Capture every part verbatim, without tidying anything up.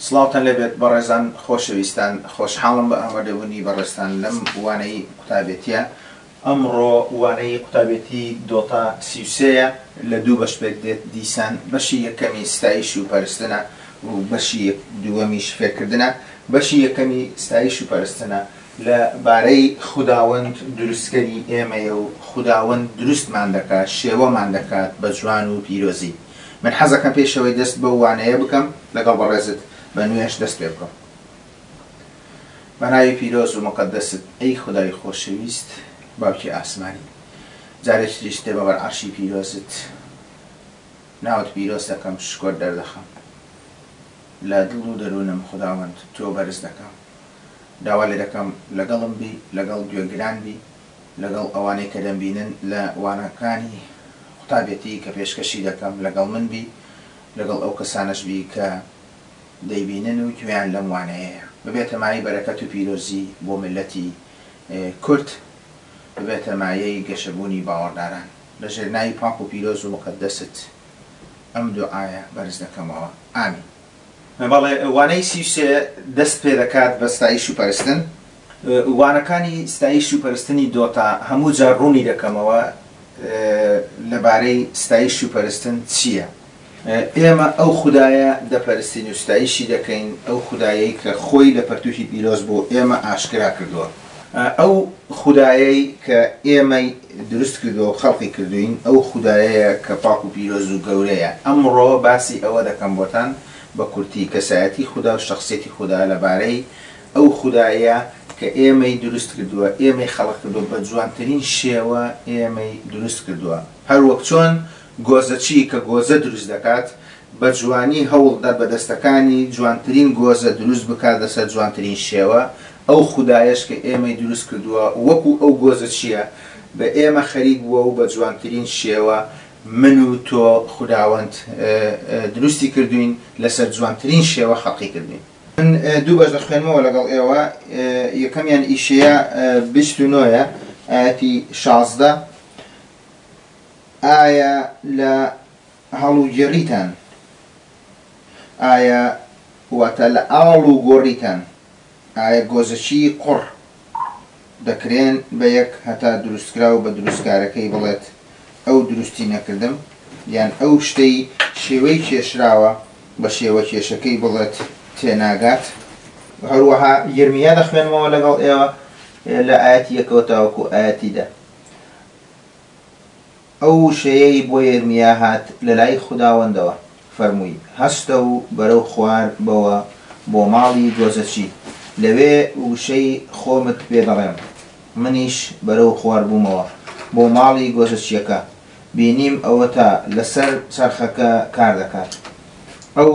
سڵاوتان لێبێت بەڕێزان خۆشەویستان، خۆشحاڵم بە ئامادەبوونی بەڕێستان لەم وانەی قوتابەتیە. ئەمڕۆ وانەی قوتابەتی دۆتا سی و سێیە لە دوو بەش پێک دێت دیسان. بەشی یەکەمی ستایش و پەرستنە و بەشی دووەمیش فێرکردنە. بەشی یەکەمی ستایش و پەرستنە لەبارەی خوداوەند دروستکەری ئێمەیە و خوداوەند دروستمان دەکات، شێوەمان دەکات بە جوان و پیرۆزی. من حەزەکەم پێشەوەی دەست بە وانەیە بکەم لەگەڵ بەڕێزت بە نوێش دەست پێ بکەم. بە ناوی پیرۆز و مقەدەست ئەی خودای خۆشەویست، باوکی ئاسمانی، جارێک تریش دێ بەبەر عەرشی پیرۆزت، ناوت پیرۆز دەکەم، شکۆر دەردەخەم لە دڵ و دەروونم. خوداوەند تۆ بەرز دەکەم، داوا لێ دەکەم لەگەڵم بی، لەگەڵ گوێگران بی، لەگەڵ ئەوانەی کە دەمبینن لە وانەکانی قوتابەتی کە پێشکەشی دەکەم، لەگەڵ من بی، لەگەڵ ئەو کەسانش بی کە دەیبینن و گوێیان لەم وانەیەیە. ببێتە مای بەرەکەت و پیرۆزی بۆ ملەتی کورد، ببێتە مایەی گەشەبوونی باوەڕداران. لەژێر ناوی پاک و پیرۆز و مقەدەست ئەم دوعایە بەرز دەکەمەوە. ئامین. بەڵێ وانەی سی و سێ دەست پێ دەکات بە ستایش و پەرستن. وانەکانی ستایش و پەرستنی دۆتا هەموو جار ڕوونی دەکەمەوە لەبارەی ستایش و پەرستن چییە. ئێمە ئەو خودایە دەپەرستین و ستایشی دەکەین، ئەو خودایەی کە خۆی لە پەرتووکی پیرۆز بۆ ئێمە ئاشکرا کردووە، ئەو خودایەی کە ئێمەی دروست کردووە و خەڵقی کردوین، ئەو خودایەیە کە پاک و پیرۆز و گەورەیە. ئەمڕۆ باسی ئەوە دەکەم بۆتان بە کورتی کەسایەتی خوددا و شخصیەتی خوددا لەبارەی ئەو خودایە کە ئێمەی دروست کردووە، ئێمەی خەڵق کردووە، بە جوانترین شێوە ئێمەی دروست کردووە. هەر وەک چۆن گۆزەچی کە گۆزە دروست دەکات بە جوانی هەوڵدا بە دەستەکانی جوانترین گۆزە دروست بکات لەسەر جوانترین شێوە، ئەو خودایەش کە ئێمەی دروست کردووە وەکو ئەو گۆزە چییە بە ئێمە خەریک بووە و بە جوانترین شێوە من و تۆ خوداوەند دروستی کردوین، لەسەر جوانترین شێوە خەڵقی کردوین. من دوو بەش دەخوێنمەوە لەگەڵ ئێوە. یەکەمیان ئیشەیە بیست و نۆیە ئاەتی شازدە. ئایا لە هەڵوگێڕیتان، ئایا واتە لە ئاڵ و گۆڕیتان، ئایا گۆزەچی قوڕ دەکرێن بە یەک هەتا دروستکرا و بە دروستکارەکەی بڵێت ئەو دروستی نەکردم، یان ئەو شتەی شێوەی کێشراوە بە شێوە کێشەکەی بڵێت تێناگات. هەروەها یرمیا دەخوێنمەوە لەگەڵ ئێوە لە ئاەتی یەکەوە تاوەکو ئاەتی دە. ئەو شەیەی بۆ یرمیا هات لە لای خوداوەندەوە، فەرمووی هەستە و بەرەو خوار بەوە بۆ ماڵی گۆزەچی، لەوێ وشەی خۆمت پێ دەڵێم. منیش بەرەو خوار بوومەوە بۆ ماڵی گۆزەچیەکە، بینیم ئەوە تا لەسەر چرخەکە کار دەکات. ئەو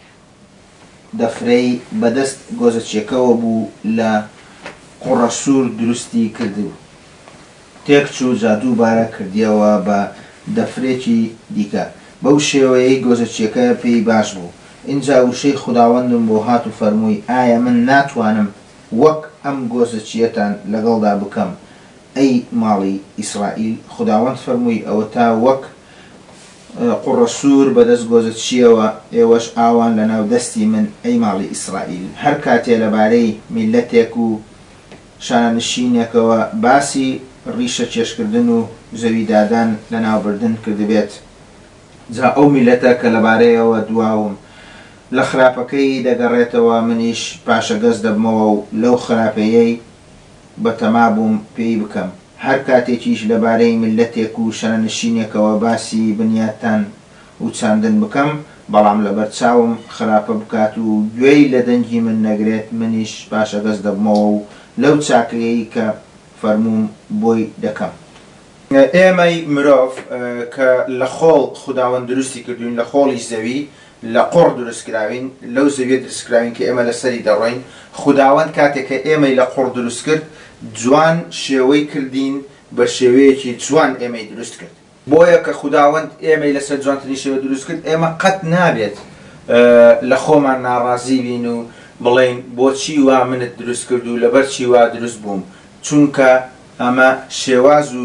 دەفرەی بەدەست گۆزەچیەکەوە بوو لە قوڕە سوور دروستی کردو، تێکچوو جادووبارە کردیەوە بە دەفرێکی دیکە. بەو شێوەیەی گۆزەچیەکە پێی باش بوو. اینجا وشەی خوداوەندم بۆ هات و فەرمووی ئایا من ناتوانم وەک ئەم گۆزەچیەتان لەگەڵدا بکەم ئەی ماڵی ئیسرائیل؟ خوداوەند فەرمووی ئەوە تا وەک قوڕە سوور بەدەست گۆزەچیەوە، ئێوەش ئاوان لە ناو دەستی من ئەی ماڵی ئیسرائیل. هەر کاتێ لەبارەی میلەتێک و شانشینێکەوە باسی ڕیشە چێشکردن و زەویدادان لە ناوبردن کردبێت، جا ئەو میلەتە کە لەبارەیەوە دواوم لە خراپەکەی دەگەڕێتەوە، منیش پاشە گەز دەبمەوە و لەو خراپەیەی بەتەما بووم پێی بکەم. هەر کاتێکیش لەبارەی میلەتێک و شانشینێکەوە باسی بنیاتان و چاندن بکەم، بەڵام لەبەر چاوم خراپە بکات و گوێی لە دەنگی من نەگرێت، منیش پاشە گەز دەبمەوە و لەو چاکرەیەی کە فەرمووم بۆی دەکەم. ئێمەی مرۆڤ کە لە خۆڵ خوداوەند دروستی کردوین، لە خۆڵی زەوی لە قوڕ دروستکراوین، لەو زەویە دروستکراوین کە ئێمە لەسەری دەڕۆین. خوداوەند کاتێک کە ئێمەی لە قوڕ دروست کرد، جوان شێوەی کردین، بە شێوەیەکی جوان ئێمەی دروست کرد. بۆیە کە خوداوەند ئێمەی لەسەر جوانترین شێوە دروست کرد، ئێمە قەت نابێت لە خۆمان ناڕازی بین و بڵێین بۆچی وا منت دروست کرد و لەبەر چی وا دروست بووم، چونکە ئەمە شێواز و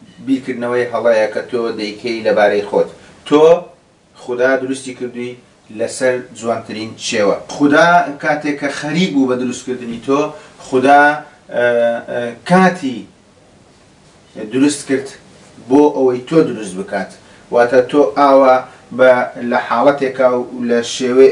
بیرکردنەوەی هەڵەیە کە تۆ دەیکەی لەبارەی خۆت. تۆ خوددا دروستی کردووی لەسەر جوانترین شێوە. خوددا کاتێک کە خەریک بوو بە دروستکردنی تۆ، خوددا کاتی دروست کرد بۆ ئەوەی تۆ دروست بکات، واتە تۆ ئاوا بە لە حاڵەتێکا و لە شێوێ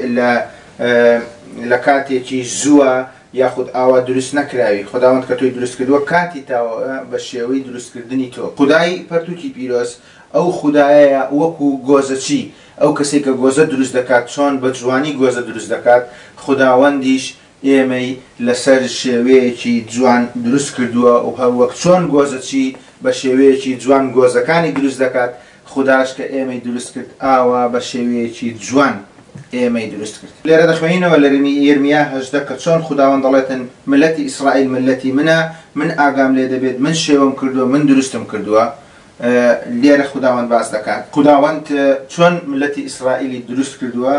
لە کاتێکی زووە یاخود ئاوا دروست نەکراوی. خداوەند کە تۆی دروست کردووە کاتی تاوە بە شێوەی دروستکردنی تۆ. خودای پەرتووکی پیرۆز ئەو خودایە وەکو گۆزەچی، ئەو کەسێک کە گۆزە دروست دەکات چۆن بە جوانی گۆزە دروست دەکات، خداوەندیش ئێمەی لەسەر شێوەیەکی جوان دروست کردووە و هەروەک چۆن گۆزەچی بە شێوەیەکی جوان گۆزەکانی دروست دەکات، خوداش کە ئێمەی دروست کرد ئاوا بە شێوەیەکی جوان ئێمەی دروست کرد. لێرە دەخوێنینەوە لە یرمیا هەژدە کە چۆن خداوەند دەڵێتن ملەتی ئیسرائیل ملەتی منە، من ئاگام لێ دەبێت، من شێوەم کردووە، من دروستم کردووە. لێرە خداوەند باس دەکات خداوەند چۆن ملەتی ئیسرائیلی دروست کردووە،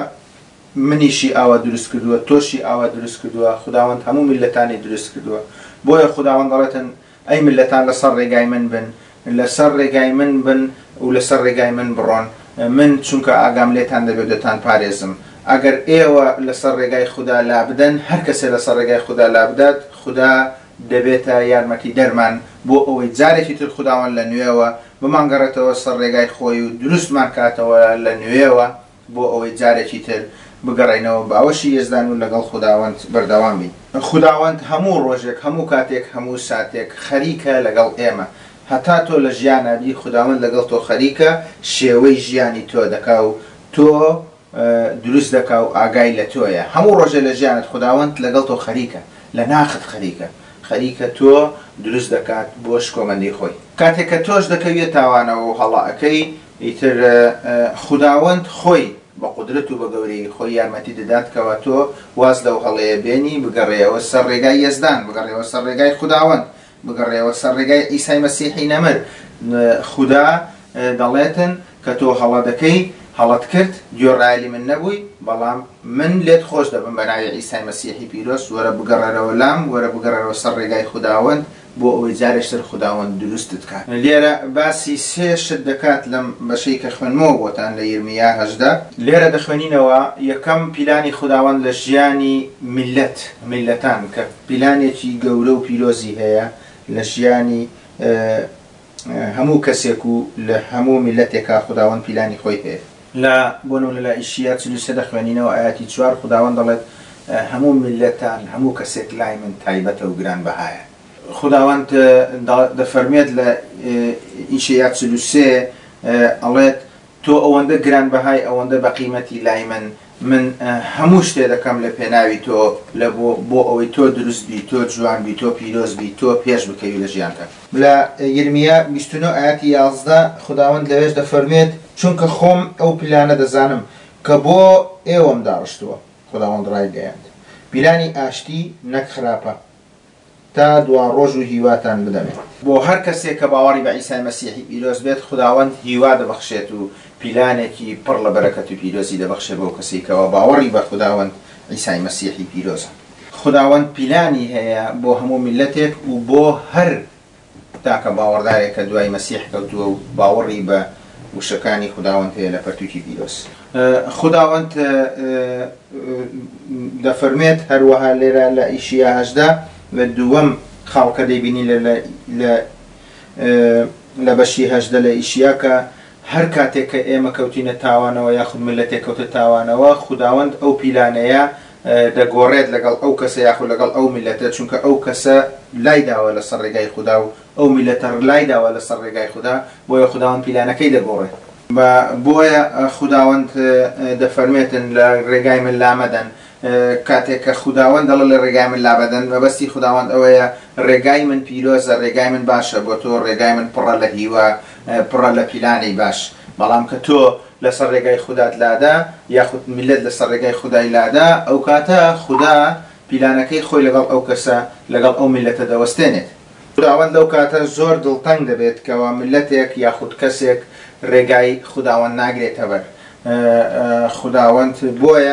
منیشی ئاوا دروست کردووە، تۆشی ئاوا دروست کردووە، خداوەند هەموو ملەتانی دروست کردووە. بۆیە خداوەند دەڵێتن ئەی ملەتان لەسەر ڕێگای من بن، لەسەر ڕێگای من بن و لەسەر ڕێگای من بڕۆن، من چونکە ئاگام لێتان دەبێت دەتان پارێزم. ئەگەر ئێوە لەسەر ڕێگای خوددا لا بدەن، هەر کەسێ لەسەر ڕێگای خوددا لا بدات، خوددا دەبێتە یارمەتی دەرمان بۆ ئەوەی جارێکی تر خداوەند لە نوێوە بمانگەڕێتەوە سەر ڕێگای خۆی و دروستمان کاتەوە لە نوێوە بۆ ئەوەی جارێکی تر بگەڕێنەوە باوەشی یێزدان و لەگەڵ خداوەند بەردەوام بین. خداوەند هەموو ڕۆژێک، هەموو کاتێک، هەموو ساتێک خەریکە لەگەڵ ئێمە. هەتا تۆ لە ژیانەبی خداوەند لەگەڵ تۆ خەریکە، شێوەی ژیانی تۆ دەکا و تۆ دروست دەکا و ئاگای لە تۆیە. هەموو ڕۆژێ لە ژیانت خداوەند لەگەڵ تۆ خەریکە، لە ناخت خەریکە، خەریکە تۆ دروست دەکات بۆ شکۆمەندی خۆی. کاتێک کە تۆش دەکەوێت تاوانەوە و هەڵائەکەی، ئیتر خداوەند خۆی بە قودرەت و بە گەورەی خۆی یارمەتی دەدات کەوا تۆ واز لەو هەڵەیە بێنی، بگەڕێەوە سەر ڕێگای یەزدان، بگەڕێەوە سەر ڕێگای خداوەند، بگەڕێەوە سەر ڕێگای ئیسای مەسیحی نەمر. خوددا دەڵێتن کە تۆ هەڵە دەکەی، هەڵەت کرد، گوێڕایلی من نەبووی، بەڵام من لێت خۆش دەبم بە ناوی ئیسای مەسیحی پیرۆز، وەرە بگەڕێرەوە لام، وەرە بگەڕێرەوە سەر ڕێگای خداوەند بۆ ئەوەی جارێکتر خداوەند دروستت کات. لێرە باسی سێ شت دەکات لەم بەشەی کە خوێنمەوە بۆتان لە یرمیا هەژدە. لێرە دەخوێنینەوە یەکەم پیلانی خداوەند لە ژیانی میلەت میلەتان کە پیلانێکی گەورە و پیرۆزی هەیە لە ژیانی هەموو کەسێک و لە هەموو میلەتێکا خداوەند پیلانی خۆی هەیە. لە بۆنەوە لە ئیشیا چل و سێ دەخوێنینەوە ئاەتی چوار خداوەند دەڵێت هەموو میلەتان، هەموو کەسێک لای من تایبەتە و گرانبەهایە. خداوەند دەفەرمێت لە ئیشیا چل و سێ ئەڵێت تۆ ئەوەندە گرانبەهای، ئەوەندە بە قیمەتی لای من، من هەموو شتێ دەکەم لە پێناوی تۆ لە بۆ ئەوەی تۆ دروست بی، تۆ جوان بی، تۆ پیرۆز بی، تۆ پێش بکەوی لە ژیانتە. لە یرمیا بیست و نۆ ئاەتی یازدە خداوەند لەوێش دەفەرمێت چونکە خۆم ئەو پیلانە دەزانم کە بۆ ئێوەم داڕشتووە، خداوەند ڕایگەیاند، پیلانی ئاشتی نەک خراپە، تا دوا ڕۆژ و هیواتان بدەمێت. بۆ هەر کەسێک کە باوەڕی بە ئیسای مەسیحی پیرۆز بێت، خداوەند هیوا دەبەخشێت و پیلانێکی پڕ لە بەرەکەت و پیرۆزی دەبەخشێت بۆ کەسێکەوە باوەڕی بە خداوەند ئیسای مەسیحی پیرۆزە. خداوەند پیلانی هەیە بۆ هەموو میلەتێک و بۆ هەر تاکە باوەڕدارێک کە دوای مەسیح کەوتووە و باوەڕی بە وشەکانی خداوەند هەیە لە پەرتووکی پیرۆز. خداوەند دەفەرمێت هەروەها لێرە لە ئیشیا هەژدە لە دووەم خاڵکە دەیبینی لە بەشی هەژدە لە ئیشیا کە هەر کاتێک کە ئێمە کەوتینە تاوانەوە یاخود ملەتێک کەوتە تاوانەوە، خداوەند ئەو پیلانەیە دەگۆڕێت لەگەڵ ئەو کەسە یاخود لەگەڵ ئەو میلەتە، چونکە ئەو کەسە لای داوە لەسەر ڕێگای خوددا و ئەو میلەتە لای داوە لەسەر ڕێگای خوددا، بۆیە خداوەند پیلانەکەی دەگۆڕێت. بۆیە خداوەند دەفەرمێتن لە ڕێگای من لامەدەن، کاتێک کە خداوەند دەڵێ لە ڕێگای من لابەدەن، مەبەستی خداوەند ئەوەیە ڕێگای من پیرۆزە، ڕێگای من باشە بۆ تۆ، ڕێگای من پڕە لە هیوا، پڕە لە پیلانی باش. بەڵام کە تۆ لەسەر ڕێگای خودات لادا یاخود میلەت لەسەر ڕێگای خودای لادا، ئەو کاتە خوددا پیلانەکەی خۆی لەگەڵ ئەو کەسە لەگەڵ ئەو میلەتە دەوەستێنێت. خداوەند لەو کاتە زۆر دڵتەنگ دەبێت کەوا میلەتێک یاخود کەسێک ڕێگای خداوەند ناگرێتە بەر. خداوەند بۆیە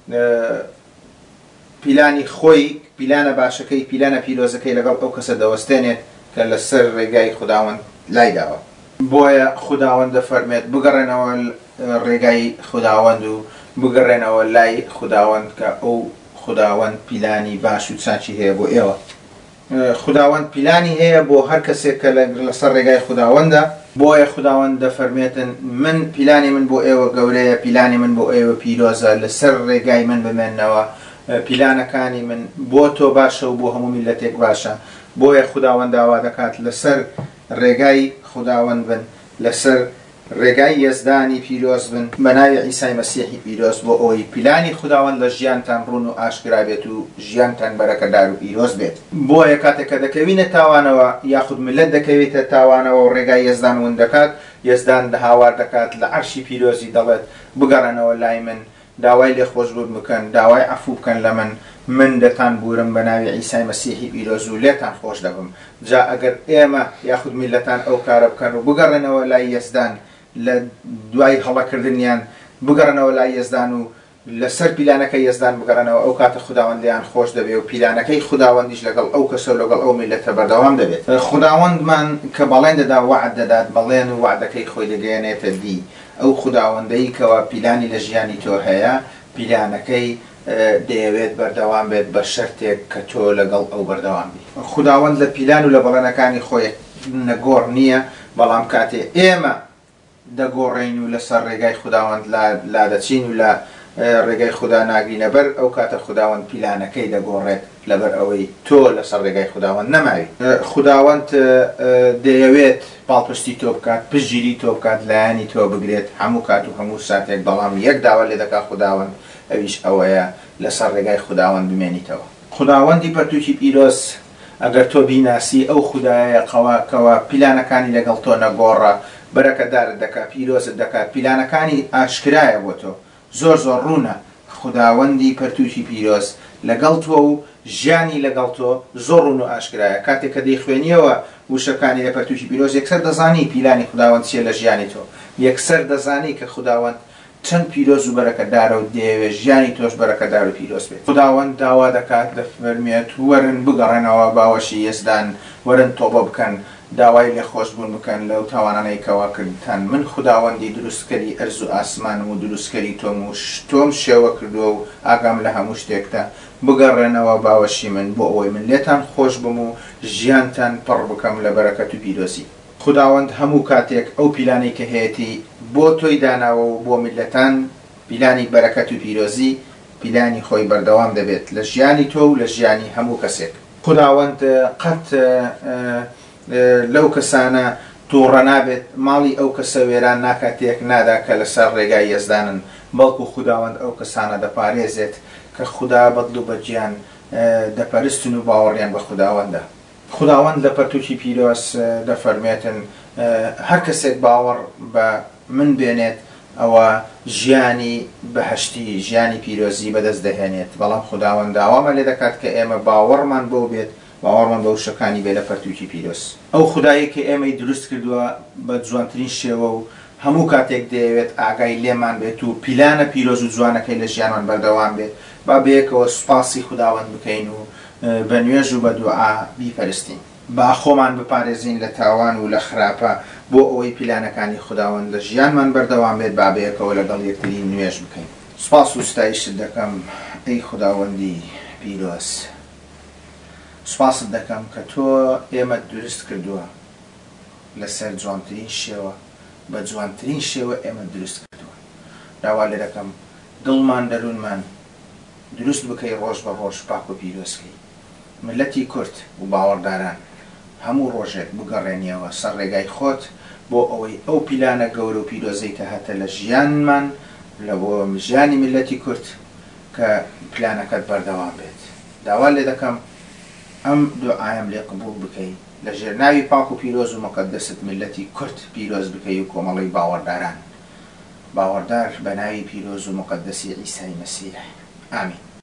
پیلانی خۆی، پیلانە باشەکەی، پیلانە پیرۆزەکەی لەگەڵ ئەو کەسە دەوەستێنێت کە لەسەر ڕێگای خداوەند لای داوە. بۆیە خداوەند دەفەرمێت بگەڕێنەوە ڕێگای خداوەند و بگەڕێنەوە لای خوداوەند کە ئەو خوداوەند پیلانی باش و چاچی هەیە بۆ ئێوە. خوداوەند پیلانی هەیە بۆ هەر کەسێک کە لەسەر ڕێگای خوداوەندە. بۆیە خوداوەند دەفەرمێتن من پیلانی من بۆ ئێوە گەورەیە، پیلانی من بۆ ئێوە پیرۆزە، لەسەر ڕێگای من بمێننەوە، پیلانەکانی من بۆ تۆ باشە و بۆ هەموو میلەتێک باشە. بۆیە خوداوەند داوا دەکات لەسەر ڕێگای خوداوەند بن، لەسەر ڕێگای یەزدانی پیرۆز بن بە ناوی عیسای مەسیحی پیرۆز، بۆ ئەوەی پیلانی خوداوەند لە ژیانتان ڕوون و ئاشکرا بێت و ژیانتان بەرەکەدار و پیرۆز بێت. بۆیە کاتێک کە دەکەوینە تاوانەوە یاخود ملت دەکەوێتە تاوانەوە و ڕێگای یەزدان ون دەکات، یەزدان هاوار دەکات لە عەرشی پیرۆزی دەڵێت بگەڕێنەوە لای من، داوای لێخۆشبوون بکەن، داوای عەفو بکەن لە من، من دەتان بورم بە ناوی عیسای مەسیحی پیرۆز و لێتان خۆش دەبم. جا ئەگەر ئێمە یاخود میلەتان ئەو کارە بکەن و بگەڕێنەوە لای یەزدان لە دوای هەڵەکردنیان، بگەڕنەوە لای یەزدان و لەسەر پیلانەکە یەزدان بگەڕنەوە، ئەو کاتە خوداوەندیان خۆش دەبێت و پیلانەکەی خوداوەندیش لەگەڵ ئەو کەسە و لەگەڵ ئەو میلەتە بەردەوام دەبێت. خوداوەندمان کە بەڵێن دەدا وعد دەدات، بەڵێن و وعدەکەی خۆی دەگەیەنێتە دی. ئەو خوداوەندەی کەوا پیلانی لە ژیانی تۆ هەیە، پیلانەکەی دەیەوێت بەردەوام بێت بە شەرتێک کە تۆ لەگەڵ ئەو بەردەوام بی. خوداوەند لە پیلان و لە بەڵێنەکانی خۆی نەگۆڕ نییە، بەڵام کاتێ ئێمە دەگۆڕین و لەسەر ڕێگای خوداوەند لا دەچین و لە ڕێگای خوددا ناگرینە بەر، ئەو کاتە خوداوەند پیلانەکەی دەگۆڕێت لەبەر ئەوەی تۆ لەسەر ڕێگای خوداوەند نەماوی. خوداوەند دەیەوێت پاڵپشتی تۆ بکات، پشتگیری تۆ بکات، لایانی تۆ بگرێت هەموو کات و هەموو ساتێک، بەڵام یەک داوا لێ دەکات خوداوەند، ئەویش ئەوەیە لەسەر ڕێگای خوداوەند بمێنیتەوە. خوداوەندی پەرتووکی پیرۆز ئەگەر تۆ بیناسی ئەو خودایە کەوا پیلانەکانی لەگەڵ تۆ نەگۆڕە، بەرەکەدارت دەکات، پیرۆزت دەکات، پیلانەکانی ئاشکرایە بۆ تۆ، زۆر زۆر ڕوونە. خوداوەندی پەرتووکی پیرۆز لەگەڵ تۆ و ژیانی لەگەڵ تۆ زۆر ڕوون و ئاشکرایە. کاتێک کە دەیخوێنیەوە وشەکانی لە پەرتووکی پیرۆز، یەکسەر دەزانی پیلانی خوداوەند چیە لە ژیانی تۆ، یەکسەر دەزانی کە خوداوەند چەند پیرۆز و بەرەکەدارە و دەیەوێت ژیانی تۆش بەرەکەدار و پیرۆز بێت. خوداوەند داوا دەکات دەفەرمێت وەرن بگەڕێنەوە باوەشی یەزدان، وەرن تۆبە بکەن، داوای لێخۆشبوون بکەن لەو تاوانانەی کەوا کردتان. من خوداوەندی دروستکەری ئەرز و ئاسمانم و دروستکەری تۆم و تۆم شێوە کردووە و ئاگام لە هەموو شتێکتە. بگەڕێنەوە باوەشی من بۆ ئەوەی من لێتان خۆش بم و ژیانتان پڕ بکەم لە بەرەکەت و پیرۆزی. خوداوەند هەموو کاتێک ئەو پیلانەی کە هەیەی بۆ تۆی داناوە و بۆ میلەتان، پیلانی بەرەکەت و پیرۆزی، پیلانی خۆی بەردەوام دەبێت لە ژیانی تۆ و لە ژیانی هەموو کەسێک. خوداوەند قەت لەو کەسانە تووڕە نابێت، ماڵی ئەو کەسە وێران ناکاتێک نادا کە لەسەر ڕێگای یەزدانن، بەڵکو خوداوەند ئەو کەسانە دەپارێزێت کە خوددا بەدڵ و بەجیان دەپەرستن و باوەڕیان بە خوداوەندە. خوداوەند لە پەرتووکی پیرۆز دەفەرمێتن هەر کەسێک باوەڕ بە من بێنێت ئەوە ژیانی بەهەشتی، ژیانی پیرۆزی بەدەست دەهێنێت. بەڵام خوداوەند داوامە لێ دەکات کە ئێمە باوەڕمان بۆ بێت، باوەڕمان بە وشەکانی بێ لە پەرتووکی پیرۆز. ئەو خودایی کە ئێمەی دروست کردووە بە جوانترین شێوە و هەموو کاتێک دەیەوێت ئاگای لێمان بێت و پیلانە پیرۆز و جوانەکەی لە ژیانمان بەردەوام بێت، با بەیەکەوە سوپاسی خوداوەند بکەین و بە نوێژ و بە دوعا بیپەرستین. با خۆمان بپارێزین لە تاوان و لە خراپە بۆ ئەوەی پیلانەکانی خوداوەند لە ژیانمان بەردەوام بێت، با بەیەکەوە لەگەڵ یەکتری نوێژ بکەین. سوپاس و ستایشت دەکەم ئەی خوداوەندی پیرۆز، سوپاست دەکەم کە تۆ ئێمە دروست کردووە لەسەر جوانترین شێوە، بە جوانترین شێوە ئێمە دروست کردووە. داوا لێ دەکەم دڵمان دەروونمان دروست بکەی ڕۆژ بە ڕۆژ پاک و پیرۆزکەی. ملەتی کورد و باوەڕداران هەموو ڕۆژێک بگەڕێنیەوە سەر ڕێگای خۆت بۆ ئەوەی ئەو پیلانە گەورە و پیرۆزەی کە هاتە لە ژیانمان، لە بۆ ژیانی ملەتی کورد کە پلانەکەت بەردەوام بێت. داوا لێ دەکەم ئەم دوعایم لێ قبوڵ بکەی، لە ژێرناوی پاک و پیرۆز و مەقەدەست ملەتی کورد پیرۆز بکەی و کۆمەڵی باوەڕداران باوەڕدار بە ناوی پیرۆز و مەقەدەسی عیسای مەسیح. ئامین.